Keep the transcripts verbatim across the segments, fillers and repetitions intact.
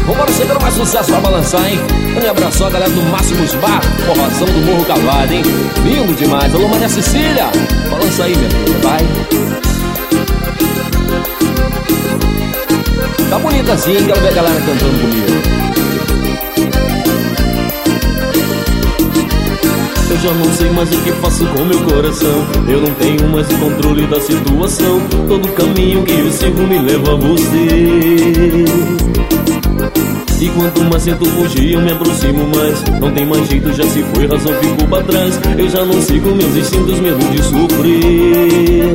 Vambora, chegando mais sucesso pra balançar, hein? Um abraço a galera do Máximos Bar, forrozão do Morro Calvado, hein? Lindo demais. Alô, Maria Cecília, balança aí, minha filha, vai. Tá bonita assim, hein? Quero ver a galera cantando comigo. Eu já não sei mais o que faço com meu coração. Eu não tenho mais o controle da situação. Todo caminho que eu sigo me leva a você. E quanto mais tento fugir, eu me aproximo mais. Não tem mais jeito, já se foi, razão ficou pra trás. Eu já não sigo meus instintos, medo de sofrer.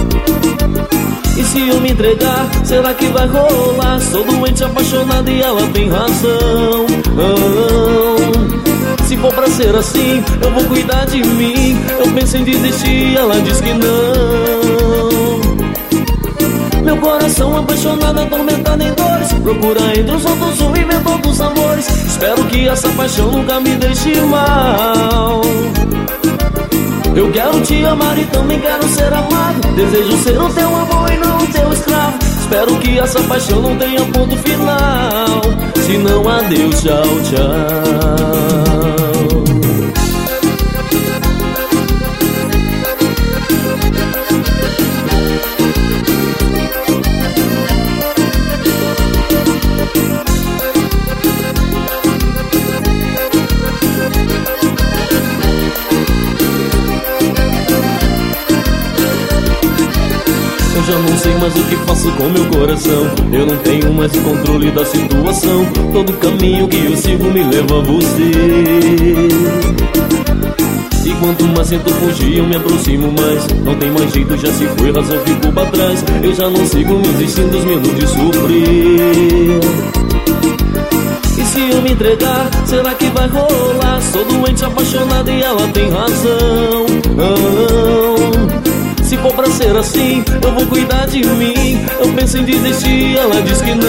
E se eu me entregar, será que vai rolar? Sou doente, apaixonado e ela tem razão. oh. Se for pra ser assim, eu vou cuidar de mim. Eu penso em desistir, ela diz que não. Meu coração apaixonado, atormentado em dores, procura entre os outros o inventor dos amores. Espero que essa paixão nunca me deixe mal. Eu quero te amar e também quero ser amado. Desejo ser o teu amor e não o teu escravo. Espero que essa paixão não tenha ponto final. Se não, adeus, tchau, tchau. Eu já não sei mais o que faço com meu coração. Eu não tenho mais o controle da situação. Todo caminho que eu sigo me leva a você. E quanto mais tento fugir, eu me aproximo mais. Não tem mais jeito, já se foi, razão ficou pra trás. Eu já não sigo meus instintos, medo de sofrer. E se eu me entregar, será que vai rolar? Sou doente, apaixonado e ela tem razão. oh. Se for pra ser assim, eu vou cuidar de mim. Eu penso em desistir, ela diz que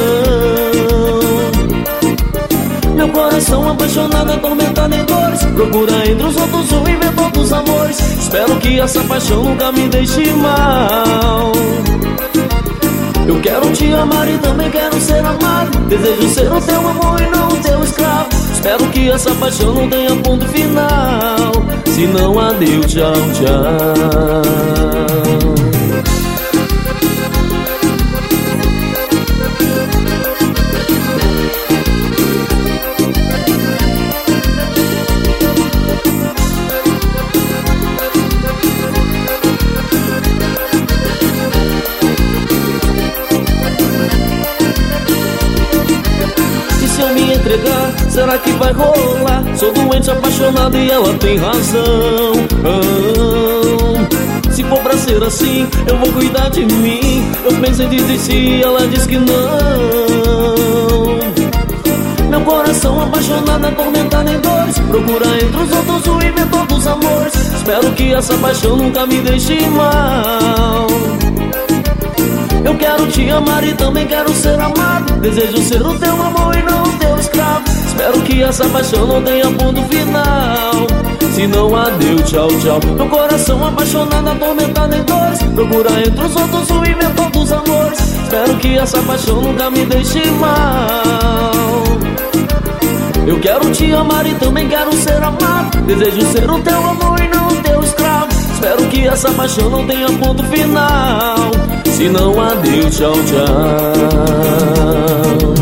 não. Meu coração apaixonado, atormentado em dores, procura entre os outros o inventor dos amores. Espero que essa paixão nunca me deixe mal. Eu quero te amar e também quero ser amado. Desejo ser o teu amor e não o teu escravo. Espero que essa paixão não tenha ponto final. Se não, adeus, tchau, tchau. Entregar, será que vai rolar? Sou doente, apaixonado e ela tem razão. oh. Se for pra ser assim, eu vou cuidar de mim. Eu penso em desistir, ela diz que não. Meu coração apaixonado, atormentado em dores, procura entre os outros o inventor dos amores. Espero que essa paixão nunca me deixe mal. Eu quero te amar e também quero ser amado. Desejo ser o teu amor e não o teu escravo. Espero que essa paixão não tenha ponto final. Se não, adeus, tchau, tchau. Meu coração apaixonado, atormentado em dores, procura entre os outros o inventor dos amores. Espero que essa paixão nunca me deixe mal. Eu quero te amar e também quero ser amado. Desejo ser o teu amor e não o teu escravo. Espero que essa paixão não tenha ponto final. Se não, adeus, tchau, tchau.